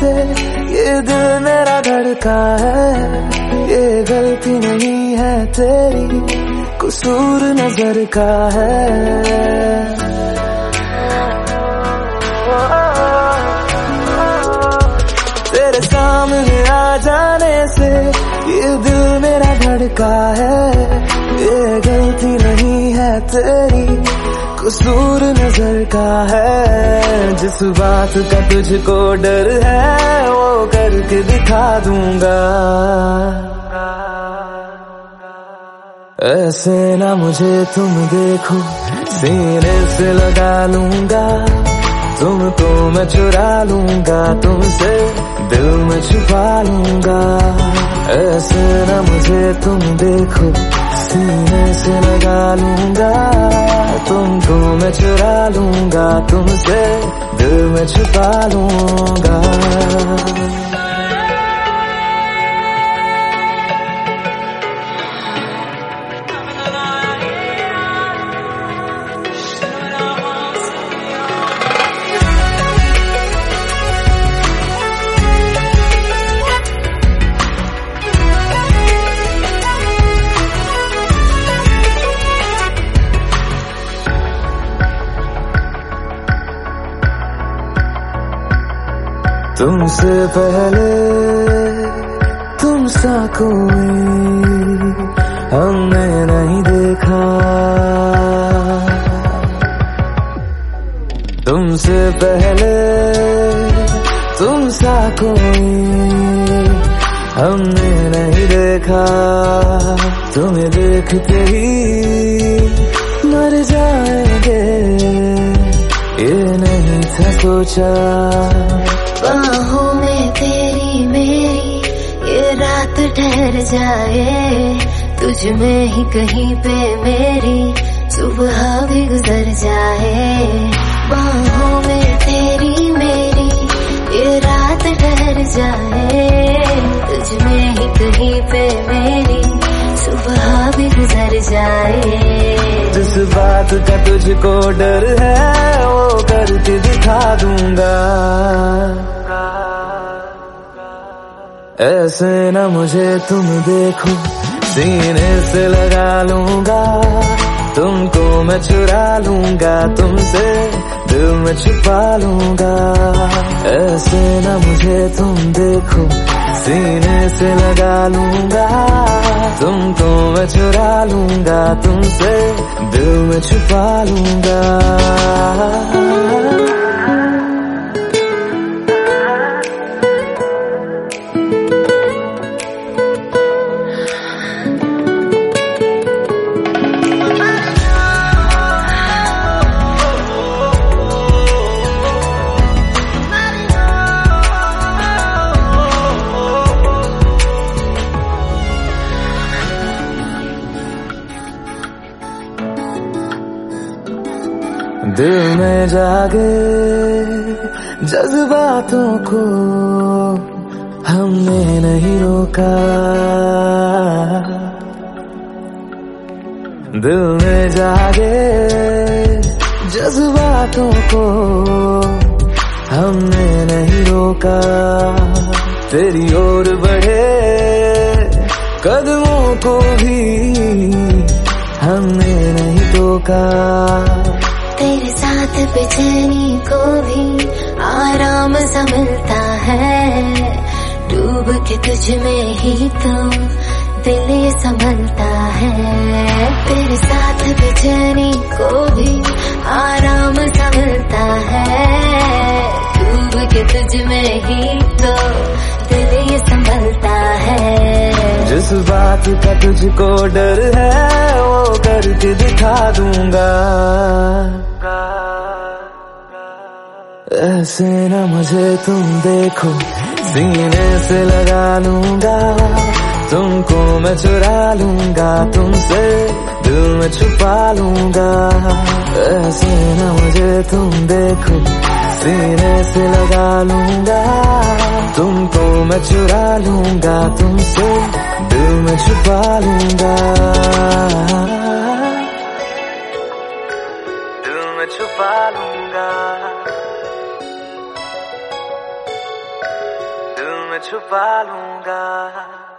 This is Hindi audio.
से ये दिल मेरा धड़का है, ये गलती नहीं है तेरी, कसूर नजर का है। तेरे सामने आ जाने से ये दिल मेरा धड़का है, ये गलती नहीं है तेरी, कसूर नजर का है। जिस बात का तुझको डर है वो करके दिखा दूंगा। ऐसे ना मुझे तुम देखो, सीने से लगा लूंगा, तुमको मैं चुरा लूंगा, तुमसे दिल में छुपा लूंगा। ऐसे ना मुझे तुम देखो, सीने से लगा लूंगा, तुमको मैं चुरा लूंगा, तुमसे दिल में छुपा लूंगा। तुमसे पहले तुम सा कोई हमने नहीं देखा, तुमसे पहले तुम सा कोई हमने नहीं देखा। तुम्हें देखते ही मर जाएंगे, ये नहीं था सोचा। बाहों में तेरी मेरी ये रात ठहर जाए, तुझ में ही कहीं पे मेरी सुबह भी गुजर जाए। बाहों में तेरी मेरी ये रात ठहर जाए, तुझ में ही कहीं पे मेरी सुबह भी गुजर जाए। जिस बात का तुझको डर है वो करके दिखा दूंगा। ऐसे ना मुझे तुम देखो, सीने से लगा लूंगा, तुमको मैं चुरा लूंगा, तुमसे दिल में छुपा लूंगा। ऐसे ना मुझे तुम देखो, सीने से लगा लूंगा, तुमको मैं चुरा लूंगा, तुमसे दिल में छुपा लूंगा। दिल में जागे जज्बातों को हमने नहीं रोका, दिल में जागे जज्बातों को हमने नहीं रोका। तेरी ओर बढ़े कदमों को भी हमने नहीं टोका। तेरे साथ बेचैनी को भी आराम सा मिलता है, डूब के तुझ में ही तो दिल ये संभलता है। तेरे साथ बेचैनी को भी आराम सा मिलता है, डूब के तुझ में ही तो दिल ये संभलता है। जिस बात का तुझको डर है वो करके दिखा दूंगा। ऐसे ना मुझे तुम देखो, सीने से लगा लूंगा, तुमको मैं चुरा लूंगा, तुमसे दिल में छुपा लूंगा। ऐसे ना मुझे तुम देखो, सीने से लगा लूंगा, तुमको मैं चुरा लूंगा, तुमसे दिल में छुपा लूंगा, दिल में छुपा लूंगा। छुपा लूंगा।